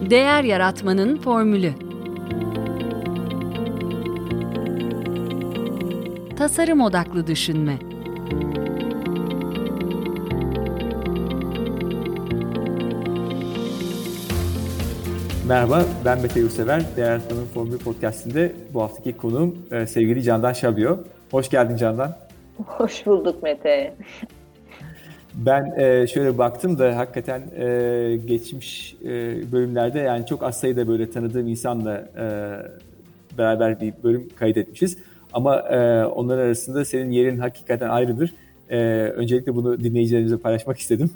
Değer yaratmanın formülü. Tasarım odaklı düşünme. Merhaba, ben Mete Yurtsever. Değer Yaratmanın Formülü Podcast'inde bu haftaki konuğum sevgili Candan Şabio. Hoş geldin Candan. Hoş bulduk Mete. Ben şöyle baktım da hakikaten geçmiş bölümlerde yani çok az sayıda böyle tanıdığım insanla beraber bir bölüm kaydetmişiz. Ama onlar arasında senin yerin hakikaten ayrıdır. Öncelikle bunu dinleyicilerimize paylaşmak istedim.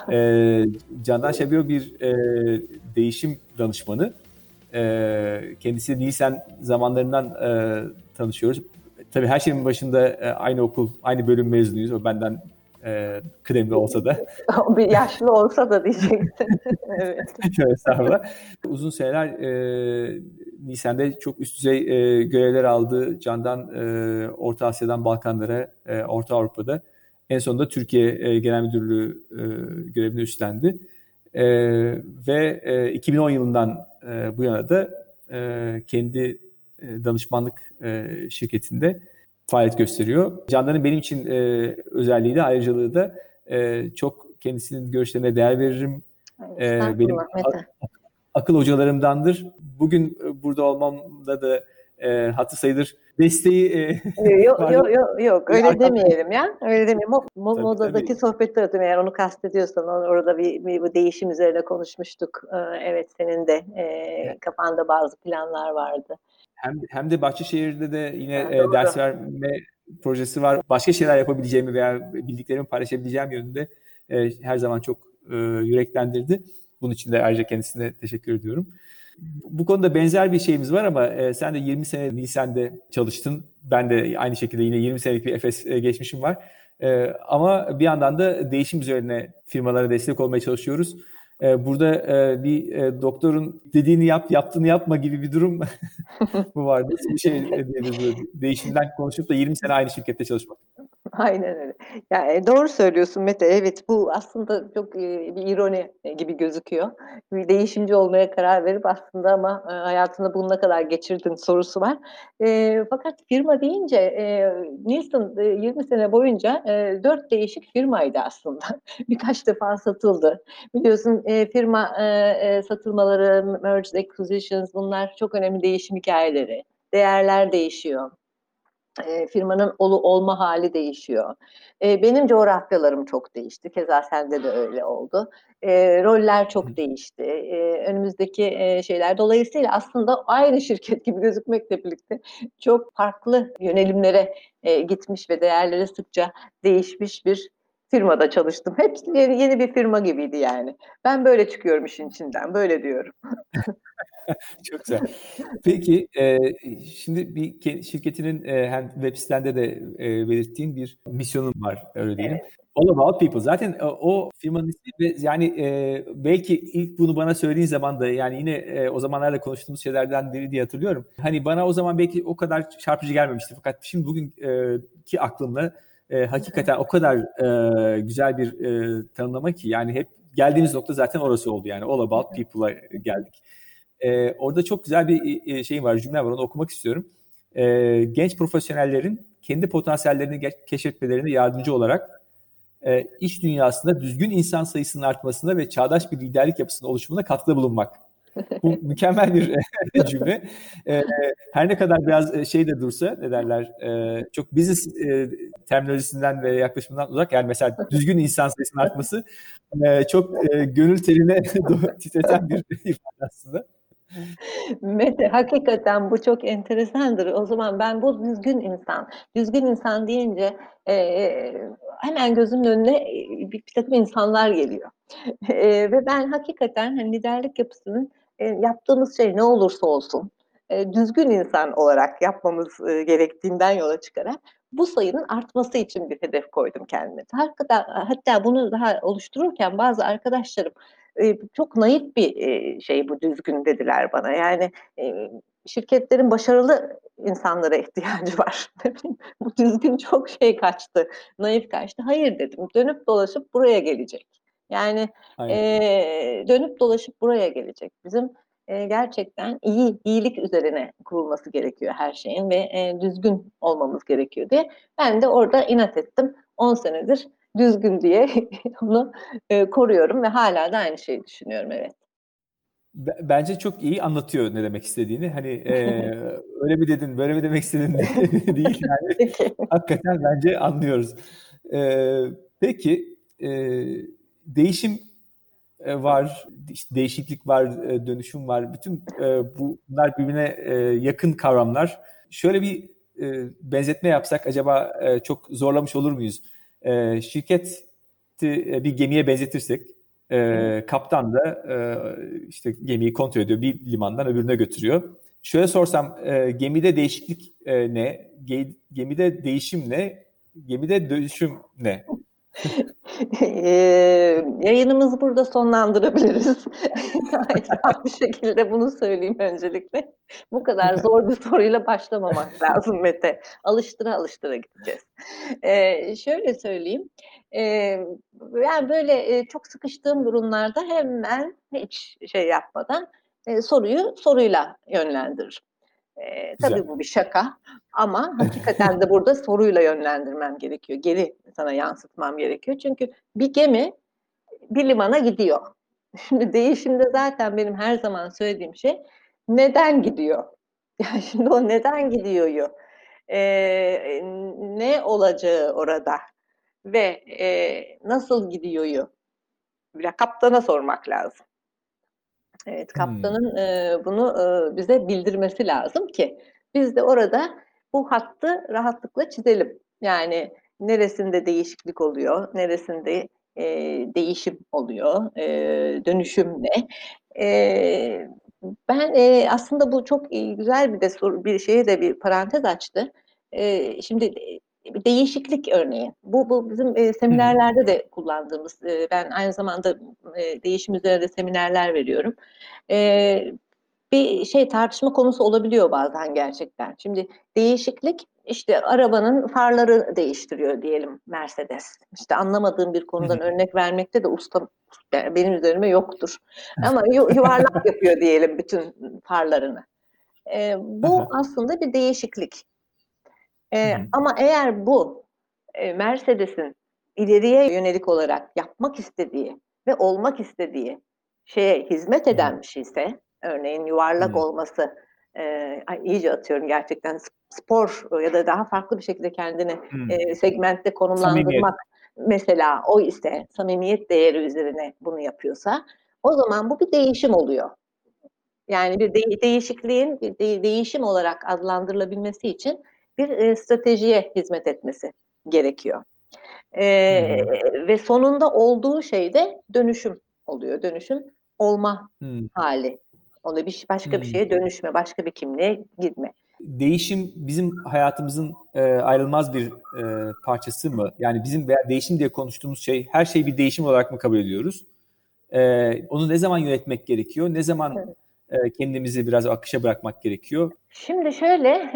Candan Şabio bir değişim danışmanı. Kendisi Nielsen zamanlarından tanışıyoruz. Tabii her şeyin başında aynı okul, aynı bölüm mezunuyuz. O benden kıdemli olsa da. Bir yaşlı olsa da diyeceksin. Evet. Estağfurullah. Uzun seneler Nielsen'de çok üst düzey görevler aldı. Candan Orta Asya'dan Balkanlara, Orta Avrupa'da. En sonunda Türkiye Genel Müdürlüğü görevini üstlendi. Ve 2010 yılından bu yana da kendi danışmanlık şirketinde faaliyet gösteriyor. Candan'ın benim için özelliği de ayrıcalığı da çok kendisinin görüşlerine değer veririm. Benim akıl hocalarımdandır. Bugün burada olmamda da hatır sayılır desteği Yok öyle demeyelim ya. Öyle demeyelim. Modadaki tabii. Sohbetler atıyorum. Eğer onu kastediyorsan orada bir değişim üzerine konuşmuştuk. Evet, senin de kafanda bazı planlar vardı. Hem de Bahçeşehir'de de yine ders verme projesi var. Başka şeyler yapabileceğimi veya bildiklerimi paylaşabileceğim yönünde her zaman çok yüreklendirdi. Bunun için de ayrıca kendisine teşekkür ediyorum. Bu konuda benzer bir şeyimiz var ama sen de 20 sene Nielsen'de çalıştın. Ben de aynı şekilde yine 20 senelik bir Efes geçmişim var. Ama bir yandan da değişim üzerine firmalara destek olmaya çalışıyoruz. Burada bir doktorun dediğini yap, yaptığını yapma gibi bir durum bu vardı. Bir şey değişimden konuşup da 20 sene aynı şirkette çalışmak. Aynen öyle. Yani doğru söylüyorsun Mete. Evet, bu aslında çok bir ironi gibi gözüküyor. Bir değişimci olmaya karar verip aslında ama hayatında bunu ne kadar geçirdin sorusu var. Fakat firma deyince Nielsen 20 sene boyunca 4 değişik firmaydı aslında. Birkaç defa satıldı. Biliyorsun firma satılmaları, mergers, acquisitions, bunlar çok önemli değişim hikayeleri. Değerler değişiyor. Firmanın olma hali değişiyor. Benim coğrafyalarım çok değişti. Keza sende de öyle oldu. Roller çok değişti. Önümüzdeki şeyler. Dolayısıyla aslında aynı şirket gibi gözükmekle birlikte çok farklı yönelimlere gitmiş ve değerleri sıkça değişmiş bir firmada çalıştım. Hepsi yeni bir firma gibiydi yani. Ben böyle çıkıyorum işin içinden. Böyle diyorum. Çok güzel. Peki, şimdi bir şirketinin hem web sitende de belirttiğin bir misyonun var, öyle diyelim. Evet. All About People. Zaten o firmanın ismi ve yani belki ilk bunu bana söylediğin zaman da yani yine o zamanlarda konuştuğumuz şeylerden biri diye hatırlıyorum. Hani bana o zaman belki o kadar çarpıcı gelmemişti. Fakat şimdi bugünkü aklımla hakikaten o kadar güzel bir tanımlama ki yani hep geldiğimiz nokta zaten orası oldu yani. All About People'a geldik. Orada çok güzel bir şey var, cümle var, onu okumak istiyorum. Genç profesyonellerin kendi potansiyellerini keşfetmelerine yardımcı olarak iş dünyasında düzgün insan sayısının artmasına ve çağdaş bir liderlik yapısının oluşumuna katkıda bulunmak. Bu mükemmel bir cümle. Her ne kadar biraz şey de dursa, ne derler, çok business terminolojisinden ve yaklaşımından uzak. Yani mesela düzgün insan sayısının artması çok gönül teline titreten bir ifade aslında. Mete, hakikaten bu çok enteresandır. O zaman ben bu düzgün insan deyince hemen gözümün önüne bir takım insanlar geliyor. Ve ben hakikaten hani liderlik yapısının yaptığımız şey ne olursa olsun düzgün insan olarak yapmamız gerektiğinden yola çıkarak bu sayının artması için bir hedef koydum kendime. Hatta bunu daha oluştururken bazı arkadaşlarım çok naif bir şey bu düzgün dediler bana. Yani şirketlerin başarılı insanlara ihtiyacı var. Bu düzgün çok şey kaçtı, naif kaçtı. Hayır dedim, dönüp dolaşıp buraya gelecek. Yani Aynen. dönüp dolaşıp buraya gelecek. Bizim gerçekten iyilik üzerine kurulması gerekiyor her şeyin ve düzgün olmamız gerekiyor diye. Ben de orada inat ettim. 10 senedir düzgün diye onu koruyorum ve hala da aynı şeyi düşünüyorum, evet. Bence çok iyi anlatıyor ne demek istediğini. Hani öyle mi dedin, böyle mi demek istedin değil yani. Peki. Hakikaten bence anlıyoruz. Peki değişim var, işte değişiklik var, dönüşüm var. Bütün bunlar birbirine yakın kavramlar. Şöyle bir benzetme yapsak acaba çok zorlamış olur muyuz? Şirketi bir gemiye benzetirsek, kaptan da işte gemiyi kontrol ediyor, bir limandan öbürüne götürüyor. Şöyle sorsam, gemide değişiklik ne? Gemide değişim ne? Gemide dönüşüm ne? Yayınımızı burada sonlandırabiliriz. Saf bir şekilde bunu söyleyeyim öncelikle. Bu kadar zor bir soruyla başlamamak lazım Mete. Alıştıra alıştıra gideceğiz. Şöyle söyleyeyim. Yani böyle çok sıkıştığım durumlarda hemen hiç şey yapmadan soruyu soruyla yönlendiririm. Tabii Güzel. bu bir şaka ama hakikaten de burada soruyla yönlendirmem gerekiyor. Geri sana yansıtmam gerekiyor. Çünkü bir gemi bir limana gidiyor. Şimdi değişimde zaten benim her zaman söylediğim şey neden gidiyor? Yani şimdi o neden gidiyor? Ne olacağı orada ve nasıl gidiyor? Bir kaptana sormak lazım. Evet, kaptanın bunu bize bildirmesi lazım ki biz de orada bu hattı rahatlıkla çizelim. Yani neresinde değişiklik oluyor, neresinde değişim oluyor, dönüşüm ne? Ben aslında bu çok güzel bir de bir şeye de bir parantez açtı. Şimdi değişiklik örneği. Bu bizim seminerlerde de kullandığımız. Ben aynı zamanda değişim üzerinde seminerler veriyorum. Bir şey tartışma konusu olabiliyor bazen gerçekten. Şimdi değişiklik işte arabanın farları değiştiriyor diyelim Mercedes. İşte anlamadığım bir konudan örnek vermekte de ustam yani benim üzerime yoktur. Ama yuvarlak yapıyor diyelim bütün farlarını. Bu aslında bir değişiklik. Ama eğer bu Mercedes'in ileriye yönelik olarak yapmak istediği ve olmak istediği şeye hizmet eden bir şeyse, örneğin yuvarlak olması, iyice atıyorum gerçekten spor ya da daha farklı bir şekilde kendini segmentte Samimiyet. konumlandırmak mesela o ise samimiyet değeri üzerine bunu yapıyorsa o zaman bu bir değişim oluyor. Yani bir değişikliğin bir değişim olarak adlandırılabilmesi için bir stratejiye hizmet etmesi gerekiyor. Ve sonunda olduğu şey de dönüşüm oluyor. Dönüşüm olma hali. Onu başka bir şeye dönüşme, başka bir kimliğe gitme. Değişim bizim hayatımızın ayrılmaz bir parçası mı? Yani bizim veya değişim diye konuştuğumuz şey, her şeyi bir değişim olarak mı kabul ediyoruz? Onu ne zaman yönetmek gerekiyor? Ne zaman kendimizi biraz akışa bırakmak gerekiyor? Şimdi şöyle,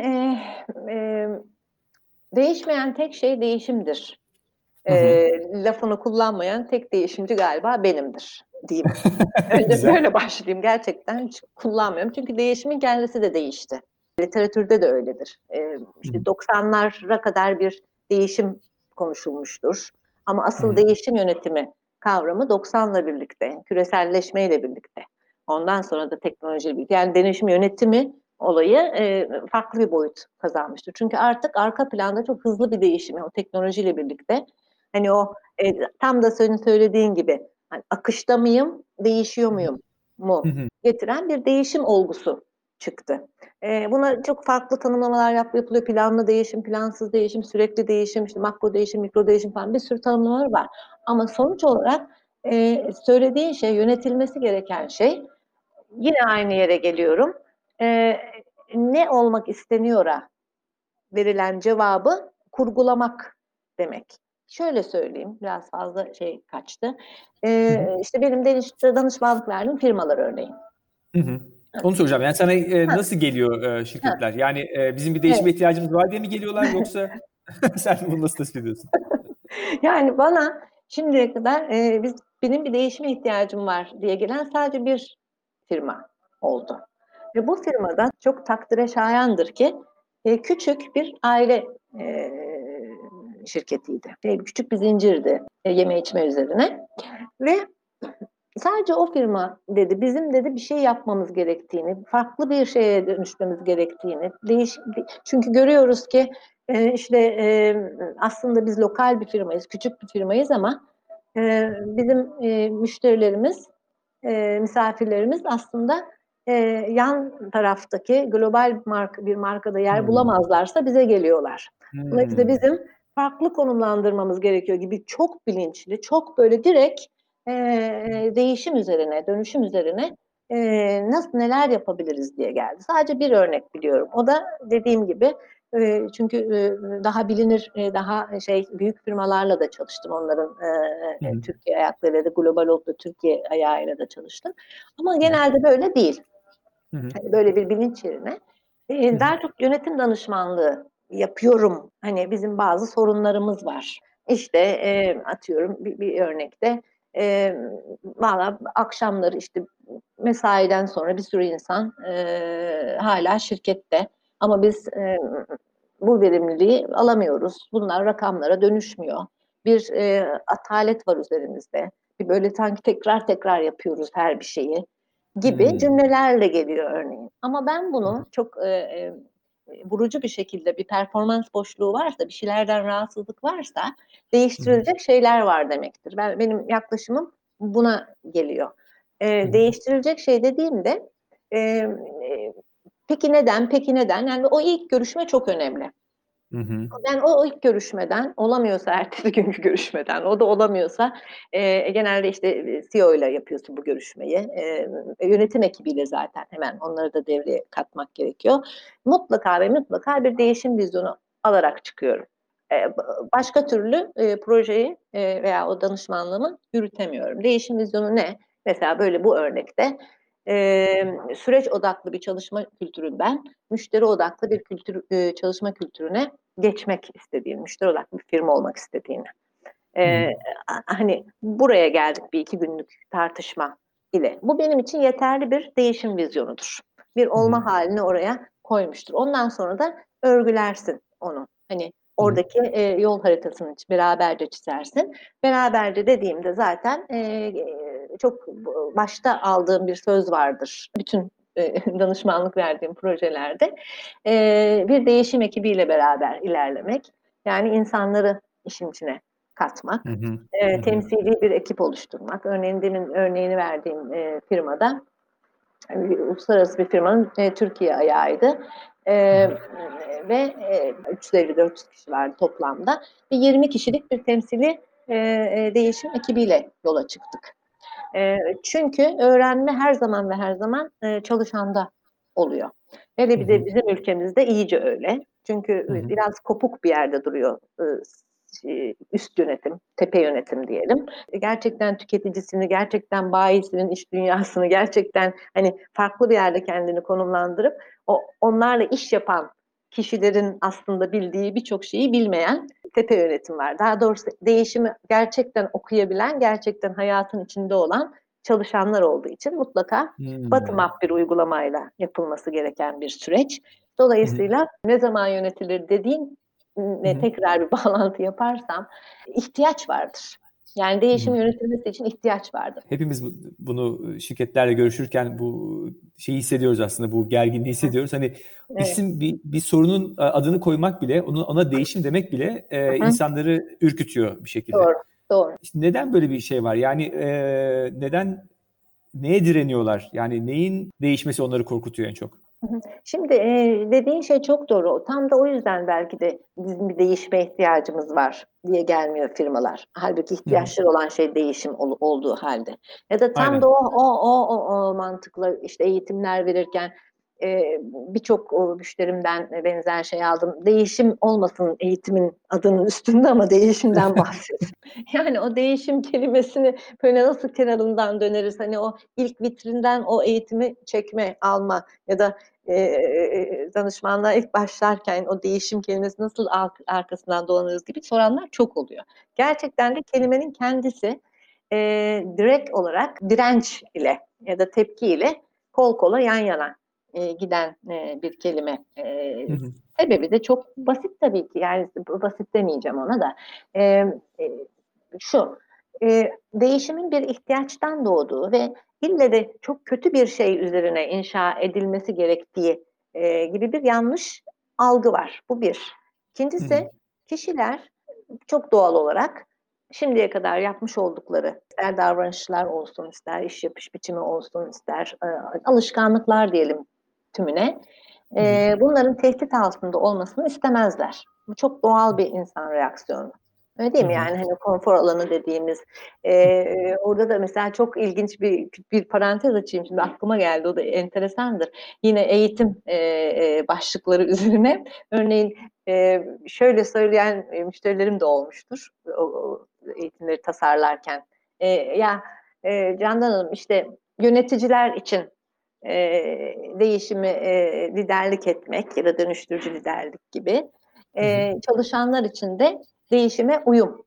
değişmeyen tek şey değişimdir. Lafını kullanmayan tek değişimci galiba benimdir diyeyim. Önce böyle başlayayım. Gerçekten hiç kullanmıyorum. Çünkü değişimin kendisi de değişti. Literatürde de öyledir. İşte 90'lara kadar bir değişim konuşulmuştur. Ama asıl değişim yönetimi kavramı 90'la birlikte, küreselleşmeyle birlikte. Ondan sonra da teknolojiyle birlikte. Yani değişim yönetimi olayı farklı bir boyut kazanmıştır. Çünkü artık arka planda çok hızlı bir değişim, o teknolojiyle birlikte. Hani o tam da senin söylediğin gibi hani akışta mıyım, değişiyor muyum mu getiren bir değişim olgusu çıktı. Buna çok farklı tanımlamalar yapılıyor. Planlı değişim, plansız değişim, sürekli değişim, işte makro değişim, mikro değişim falan bir sürü tanımlamalar var. Ama sonuç olarak söylediğin şey, yönetilmesi gereken şey yine aynı yere geliyorum. Ne olmak isteniyor'a verilen cevabı kurgulamak demek. Şöyle söyleyeyim, biraz fazla şey kaçtı. İşte benim danışmanlık verdiğim firmalar örneğin. Onu soracağım. Yani sana nasıl geliyor şirketler? Yani bizim bir değişime ihtiyacımız var diye mi geliyorlar yoksa sen bunu nasıl tespit ediyorsun? Yani bana şimdiye kadar biz benim bir değişime ihtiyacım var diye gelen sadece bir firma oldu. Ve bu firmada çok takdire şayandır ki küçük bir aile şirketiydi. Küçük bir zincirdi yeme içme üzerine. Ve sadece o firma dedi, bizim dedi bir şey yapmamız gerektiğini, farklı bir şeye dönüşmemiz gerektiğini, çünkü görüyoruz ki işte aslında biz lokal bir firmayız, küçük bir firmayız ama bizim müşterilerimiz, misafirlerimiz aslında yan taraftaki global bir markada yer bulamazlarsa bize geliyorlar. Dolayısıyla bizim farklı konumlandırmamız gerekiyor gibi çok bilinçli, çok böyle direkt değişim üzerine, dönüşüm üzerine nasıl neler yapabiliriz diye geldi. Sadece bir örnek biliyorum. O da dediğim gibi çünkü daha bilinir, daha büyük firmalarla da çalıştım. Onların Türkiye ayakları, Global Oldu Türkiye ayağıyla da çalıştım. Ama genelde böyle değil. Hani böyle bir bilinç yerine daha çok yönetim danışmanlığı yapıyorum. Hani bizim bazı sorunlarımız var. İşte atıyorum bir örnekte valla akşamları işte mesaiden sonra bir sürü insan hala şirkette ama biz bu verimliliği alamıyoruz. Bunlar rakamlara dönüşmüyor. Bir atalet var üzerimizde. Bir böyle sanki tekrar tekrar yapıyoruz her bir şeyi gibi cümlelerle geliyor örneğin. Ama ben bunu çok vurucu bir şekilde bir performans boşluğu varsa, bir şeylerden rahatsızlık varsa değiştirilecek şeyler var demektir. Benim yaklaşımım buna geliyor. Değiştirilecek şey dediğimde peki neden, peki neden? Yani o ilk görüşme çok önemli. Ben o ilk görüşmeden, olamıyorsa ertesi günkü görüşmeden, o da olamıyorsa genelde işte CEO ile yapıyorsun bu görüşmeyi. Yönetim ekibiyle zaten hemen onları da devreye katmak gerekiyor. Mutlaka ve mutlaka bir değişim vizyonu alarak çıkıyorum. Başka türlü projeyi veya o danışmanlığımı yürütemiyorum. Değişim vizyonu ne? Mesela böyle bu örnekte süreç odaklı bir çalışma kültüründen müşteri odaklı bir çalışma kültürüne geçmek istediğini, müşteri odaklı bir firma olmak istediğini. Hani buraya geldik bir 2 günlük tartışma ile. Bu benim için yeterli bir değişim vizyonudur. Bir olma halini oraya koymuştur. Ondan sonra da örgülersin onu. Hani oradaki yol haritasını beraberce çizersin. Beraberce dediğimde zaten çok başta aldığım bir söz vardır. Bütün danışmanlık verdiğim projelerde bir değişim ekibiyle beraber ilerlemek. Yani insanları işin içine katmak, temsili bir ekip oluşturmak. Örneğin demin örneğini verdiğim firmada, uluslararası bir firmanın Türkiye ayağıydı. Ve 350-400 kişi vardı toplamda. Ve 20 kişilik bir temsili değişim ekibiyle yola çıktık. Çünkü öğrenme her zaman ve her zaman çalışanda oluyor. Hele bir de bizim ülkemizde iyice öyle. Çünkü biraz kopuk bir yerde duruyor üst yönetim, tepe yönetim diyelim. Gerçekten tüketicisini, gerçekten bayisinin iş dünyasını, gerçekten hani farklı bir yerde kendini konumlandırıp onlarla iş yapan kişilerin aslında bildiği birçok şeyi bilmeyen tepe yönetim var. Daha doğrusu değişimi gerçekten okuyabilen, gerçekten hayatın içinde olan çalışanlar olduğu için mutlaka bottom up bir uygulamayla yapılması gereken bir süreç. Dolayısıyla ne zaman yönetilir dediğin tekrar bir bağlantı yaparsam ihtiyaç vardır. Yani değişim yönetilmesi için ihtiyaç vardır. Hepimiz bunu şirketlerle görüşürken bu şeyi hissediyoruz aslında, bu gerginliği hissediyoruz. Hani isim bir sorunun adını koymak bile, ona değişim demek bile insanları ürkütüyor bir şekilde. Doğru. İşte neden böyle bir şey var? Yani neye direniyorlar? Yani neyin değişmesi onları korkutuyor en çok? Şimdi dediğin şey çok doğru. Tam da o yüzden belki de bizim bir değişime ihtiyacımız var diye gelmiyor firmalar. Halbuki ihtiyaçları olan şey değişim olduğu halde. Ya da tam da o mantıkla işte eğitimler verirken birçok müşterimden benzer şey aldım. Değişim olmasın eğitimin adının üstünde ama değişimden bahsediyorum. Yani o değişim kelimesini böyle nasıl kenarından döneriz? Hani o ilk vitrinden o eğitimi çekme, alma ya da danışmanlığa ilk başlarken o değişim kelimesi nasıl arkasından dolanırız gibi soranlar çok oluyor. Gerçekten de kelimenin kendisi direkt olarak direnç ile ya da tepki ile kol kola yan yana giden bir kelime. Sebebi de çok basit tabii ki. Yani basit demeyeceğim ona da. Şu, değişimin bir ihtiyaçtan doğduğu ve ille de çok kötü bir şey üzerine inşa edilmesi gerektiği gibi bir yanlış algı var. Bu bir. İkincisi, kişiler çok doğal olarak şimdiye kadar yapmış oldukları, ister davranışlar olsun, ister iş yapış biçimi olsun, ister alışkanlıklar diyelim tümüne, bunların tehdit altında olmasını istemezler. Bu çok doğal bir insan reaksiyonu. Öyle değil mi? Yani hani konfor alanı dediğimiz, orada da mesela çok ilginç bir parantez açayım. Şimdi aklıma geldi, o da enteresandır. Yine eğitim başlıkları üzerine. Örneğin şöyle söyleyen müşterilerim de olmuştur. O eğitimleri tasarlarken. Candan Hanım, işte yöneticiler için değişimi liderlik etmek ya da dönüştürücü liderlik gibi, çalışanlar için de değişime uyum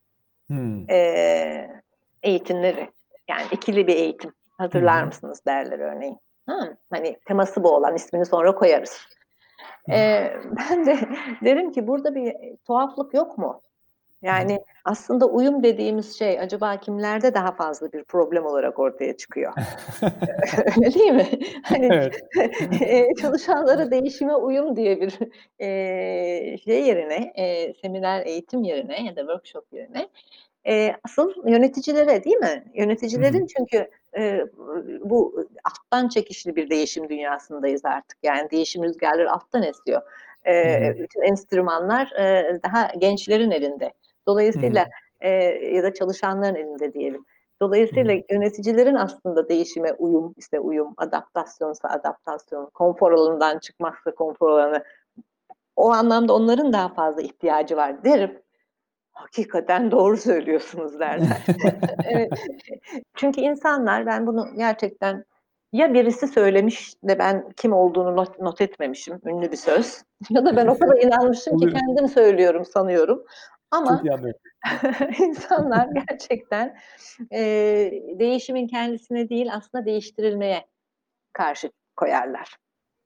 eğitimleri, yani ikili bir eğitim, hatırlar mısınız derler örneğin. Hani teması bu olan, ismini sonra koyarız. Ben de derim ki burada bir tuhaflık yok mu? Yani aslında uyum dediğimiz şey acaba kimlerde daha fazla bir problem olarak ortaya çıkıyor? Öyle değil mi? Hani çalışanlara değişime uyum diye bir şey yerine, seminer eğitim yerine ya da workshop yerine asıl yöneticilere, değil mi? Yöneticilerin çünkü bu alttan çekişli bir değişim dünyasındayız artık. Yani değişim rüzgarları alttan esiyor. Bütün enstrümanlar daha gençlerin elinde. Dolayısıyla ya da çalışanların elinde diyelim. Dolayısıyla yöneticilerin aslında değişime uyum, işte uyum, adaptasyonsa adaptasyon, konfor alanından çıkmaksa konfor alanı, o anlamda onların daha fazla ihtiyacı var derim. Hakikaten doğru söylüyorsunuz derler. Evet. Çünkü insanlar, ben bunu gerçekten, ya birisi söylemiş de ben kim olduğunu not etmemişim, ünlü bir söz, ya da ben o kadar inanmışım ki kendim söylüyorum sanıyorum. Ama insanlar gerçekten değişimin kendisine değil, aslında değiştirilmeye karşı koyarlar.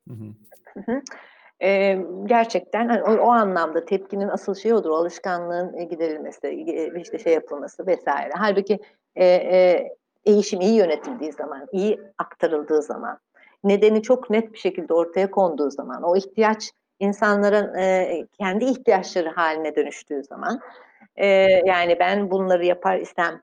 Gerçekten hani o anlamda tepkinin asıl şeyi odur, o alışkanlığın giderilmesi, işte şey yapılması vesaire. Halbuki değişim iyi yönetildiği zaman, iyi aktarıldığı zaman, nedeni çok net bir şekilde ortaya konduğu zaman, o ihtiyaç insanların kendi ihtiyaçları haline dönüştüğü zaman, yani ben bunları yapar istem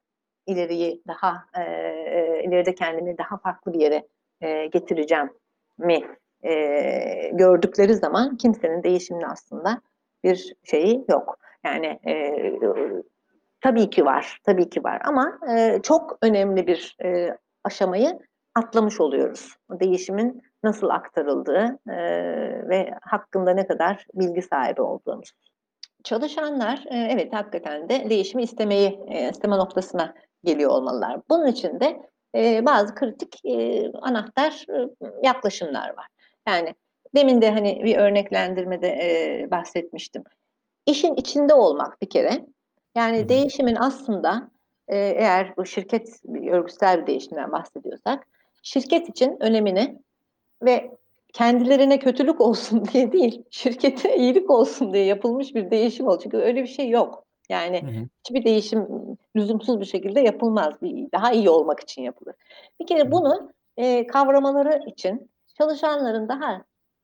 ileride kendimi daha farklı bir yere getireceğim mi gördükleri zaman kimsenin değişimin aslında bir şeyi yok. Yani tabii ki var ama çok önemli bir aşamayı atlamış oluyoruz. O değişimin nasıl aktarıldığı ve hakkında ne kadar bilgi sahibi olduğumuz. Çalışanlar evet hakikaten de değişimi isteme noktasına geliyor olmalılar. Bunun için de bazı kritik anahtar yaklaşımlar var. Yani demin de hani bir örneklendirmede bahsetmiştim. İşin içinde olmak bir kere. Yani değişimin aslında eğer bu şirket örgütsel bir değişimden bahsediyorsak, şirket için önemini ve kendilerine kötülük olsun diye değil, şirkete iyilik olsun diye yapılmış bir değişim oldu. Çünkü öyle bir şey yok. Yani hiçbir değişim lüzumsuz bir şekilde yapılmaz. Daha iyi olmak için yapılır. Bir kere bunu kavramaları için çalışanların daha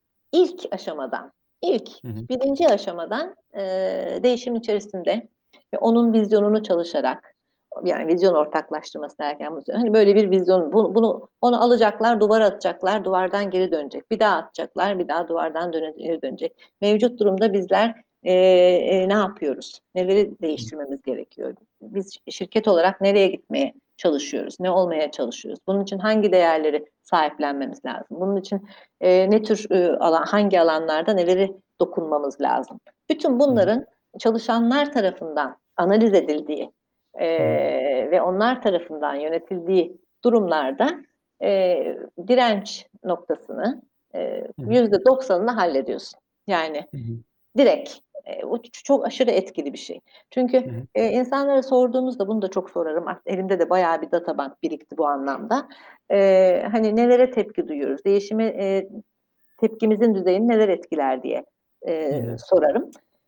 birinci aşamadan değişim içerisinde ve onun vizyonunu çalışarak, yani vizyon ortaklaştırması derken hani böyle bir vizyon, onu alacaklar, duvara atacaklar, duvardan geri dönecek. Bir daha atacaklar, bir daha duvardan geri dönecek. Mevcut durumda bizler ne yapıyoruz? Neleri değiştirmemiz gerekiyor? Biz şirket olarak nereye gitmeye çalışıyoruz? Ne olmaya çalışıyoruz? Bunun için hangi değerleri sahiplenmemiz lazım? Bunun için ne tür hangi alanlarda neleri dokunmamız lazım? Bütün bunların çalışanlar tarafından analiz edildiği ve onlar tarafından yönetildiği durumlarda direnç noktasını %90'ını hallediyorsun. Yani direkt O çok aşırı etkili bir şey. Çünkü Hı hı. insanlara sorduğumuzda bunu da çok sorarım. Artık elimde de bayağı bir databank birikti bu anlamda. Hani nelere tepki duyuyoruz? Değişime tepkimizin düzeyini neler etkiler diye Hı hı. sorarım.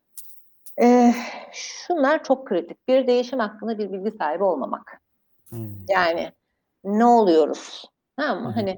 Şunlar çok kritik. Bir, değişim hakkında bir bilgi sahibi olmamak. Hımm. Yani ne oluyoruz? Tamam Hı mı? hı. Hani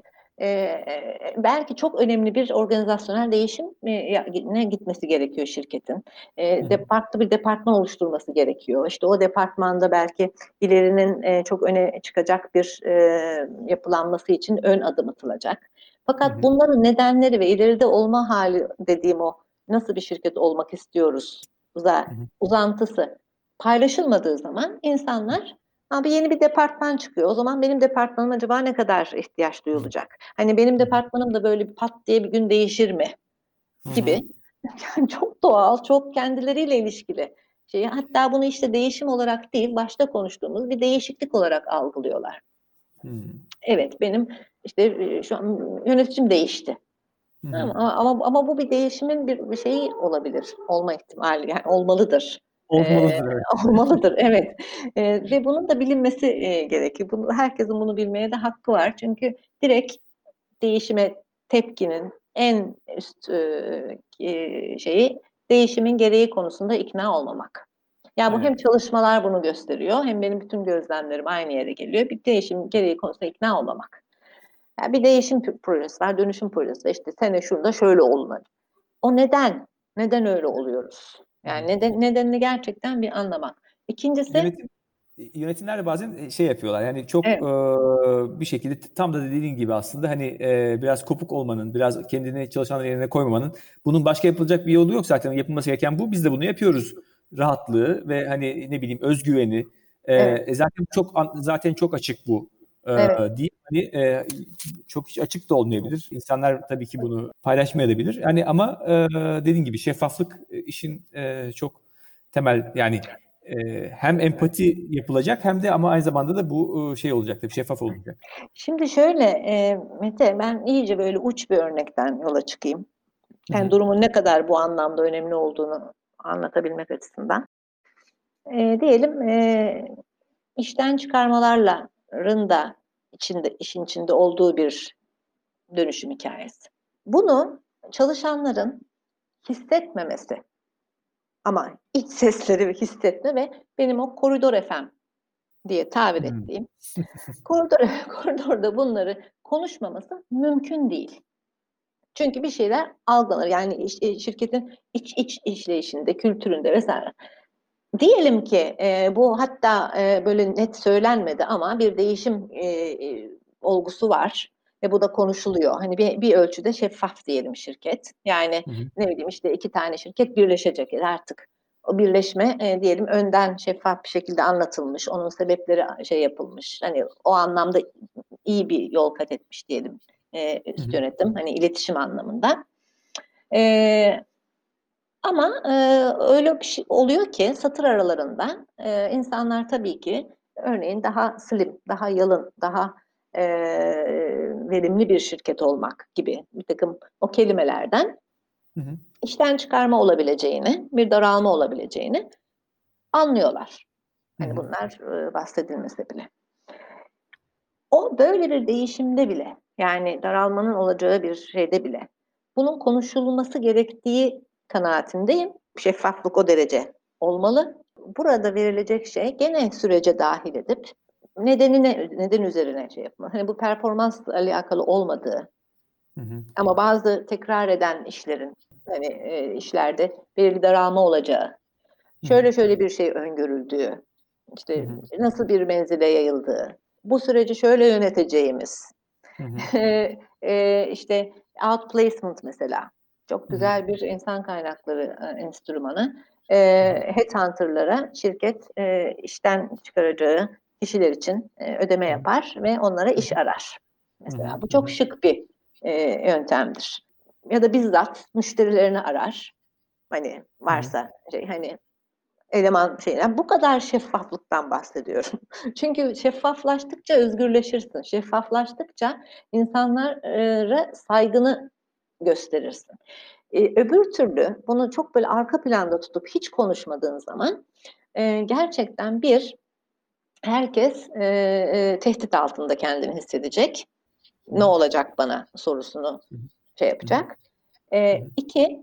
belki çok önemli bir organizasyonel değişim ne gitmesi gerekiyor şirketin. Hı hı. Farklı bir departman oluşturması gerekiyor. İşte o departmanda belki ilerinin çok öne çıkacak bir yapılanması için ön adım atılacak. Hı Fakat hı. bunların nedenleri ve ileride olma hali dediğim o nasıl bir şirket olmak istiyoruz Hı hı. uzantısı paylaşılmadığı zaman insanlar abi yeni bir departman çıkıyor. O zaman benim departmanım acaba ne kadar ihtiyaç duyulacak? Hani benim Hı hı. departmanım da böyle bir pat diye bir gün değişir mi? Hı hı. Gibi. Yani çok doğal, çok kendileriyle ilişkili şey. Hatta bunu işte değişim olarak değil, başta konuştuğumuz bir değişiklik olarak algılıyorlar. Hımm. Evet, benim işte şu an yöneticim değişti. Hı hı. Ama bu bir değişimin bir şeyi olabilir. Olma ihtimali yani olmalıdır. Eee, Olmalıdır, evet. olmalıdır, evet. Ve bunun da bilinmesi gerekir. Herkesin bunu bilmeye de hakkı var. Çünkü direkt değişime tepkinin en üst şeyi değişimin gereği konusunda ikna olmamak. Ya bu Evet. hem çalışmalar bunu gösteriyor hem benim bütün gözlemlerim aynı yere geliyor. Bir değişim gereği konusunda ikna olmamak. Ya bir değişim projesi var, dönüşüm projesi var. İşte sene şurada şöyle olmalı. O neden? Neden öyle oluyoruz? Hı hı. Yani nedenini gerçekten bir anlamak. İkincisi, Yönetimler de bazen şey yapıyorlar. Yani çok evet, bir şekilde tam da dediğin gibi aslında hani biraz kopuk olmanın, biraz kendini çalışanların yerine koymamanın, bunun başka yapılacak bir yolu yok zaten. Yapılması gereken bu. Biz de bunu yapıyoruz. Rahatlığı ve hani ne bileyim özgüveni. evet, Zaten çok açık bu. evet. Deyip hani çok hiç açık da olmayabilir. İnsanlar tabii ki bunu paylaşmayabilir. Yani ama dediğin gibi şeffaflık işin çok temel yani hem empati yapılacak hem de ama aynı zamanda da bu şey olacak tabii şeffaf olacak. Şimdi şöyle Mete, ben iyice böyle uç bir örnekten yola çıkayım. Hı Yani hı. durumun ne kadar bu anlamda önemli olduğunu anlatabilmek açısından. Diyelim işten çıkarmaların da işin içinde olduğu bir dönüşüm hikayesi. Bunu çalışanların hissetmemesi ama iç sesleri hissetme ve benim o koridor efem diye tabir Hımm. ettiğim koridor, koridorda bunları konuşmaması mümkün değil. Çünkü bir şeyler algılanır. Yani şirketin iç işleyişinde, kültüründe vesaire. Diyelim ki bu hatta böyle net söylenmedi ama bir değişim olgusu var ve bu da konuşuluyor. Hani bir ölçüde şeffaf diyelim şirket. Yani Hı hı. ne bileyim işte 2 tane şirket birleşecek artık. O birleşme diyelim önden şeffaf bir şekilde anlatılmış. Onun sebepleri şey yapılmış. Hani o anlamda iyi bir yol kat etmiş diyelim Hı üst hı. yönetim. Hani iletişim anlamında. Eee ama öyle bir şey oluyor ki satır aralarında insanlar tabii ki örneğin daha slim, daha yalın, daha verimli bir şirket olmak gibi bir takım o kelimelerden Hı hı. işten çıkarma olabileceğini, bir daralma olabileceğini anlıyorlar. Hı Hani hı. bunlar bahsedilmese bile. O böyle bir değişimde bile yani daralmanın olacağı bir şeyde bile bunun konuşulması gerektiği kanaatindeyim. Şeffaflık o derece olmalı. Burada verilecek şey gene sürece dahil edip neden üzerine şey yapma. Hani bu performansla alakalı olmadığı Hı hı. ama bazı tekrar eden işlerin hani işlerde belirli daralma olacağı, Hı hı. şöyle bir şey öngörüldüğü, Hı işte hı. nasıl bir menzile yayıldığı, bu süreci şöyle yöneteceğimiz, Hı hı. işte outplacement mesela. Çok Hı hı. güzel bir insan kaynakları enstrümanı. Hı hı. Headhunter'lara şirket işten çıkaracağı kişiler için ödeme yapar ve onlara iş arar. Hı hı. Mesela bu Hı çok hı. şık bir yöntemdir. Ya da bizzat müşterilerini arar. Hani Hı hı. varsa hani eleman şeyler. Bu kadar şeffaflıktan bahsediyorum. Çünkü şeffaflaştıkça özgürleşirsin. Şeffaflaştıkça insanlara saygını gösterirsin. Öbür türlü bunu çok böyle arka planda tutup hiç konuşmadığın zaman gerçekten herkes tehdit altında kendini hissedecek. Ne olacak bana sorusunu şey yapacak. İki,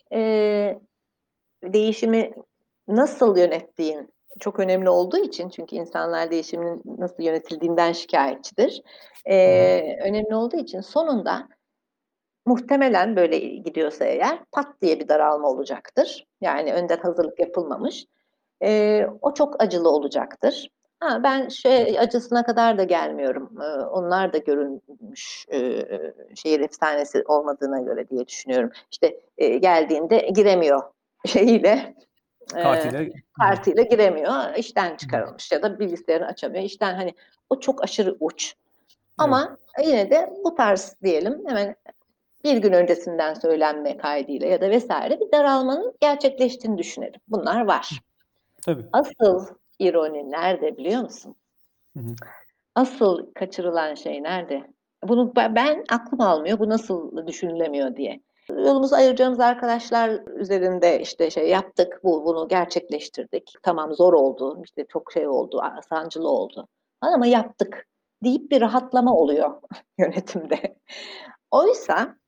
değişimi nasıl yönettiğin çok önemli olduğu için, çünkü insanlar değişimin nasıl yönetildiğinden şikayetçidir. Önemli olduğu için sonunda muhtemelen böyle gidiyorsa eğer pat diye bir daralma olacaktır. Yani önden hazırlık yapılmamış. O çok acılı olacaktır. Ben acısına kadar da gelmiyorum. Onlar da görünmüş şehir efsanesi olmadığına göre diye düşünüyorum. İşte geldiğinde giremiyor şeyiyle. Kartıyla giremiyor. İşten çıkarılmış ya da bilgisayarını açamıyor. İşten hani o çok aşırı uç. Ama yine de bu tarz diyelim hemen bir gün öncesinden söylenme kaydıyla ya da vesaire bir daralmanın gerçekleştiğini düşünelim. Bunlar var. Tabii. Asıl ironi nerede biliyor musun? Asıl kaçırılan şey nerede? Bunu ben aklım almıyor. Bu nasıl düşünülemiyor diye. Yolumuzu ayıracağımız arkadaşlar üzerinde işte şey yaptık. Bunu gerçekleştirdik. Tamam zor oldu. İşte çok şey oldu. Sancılı oldu. Ama yaptık deyip bir rahatlama oluyor yönetimde. Oysa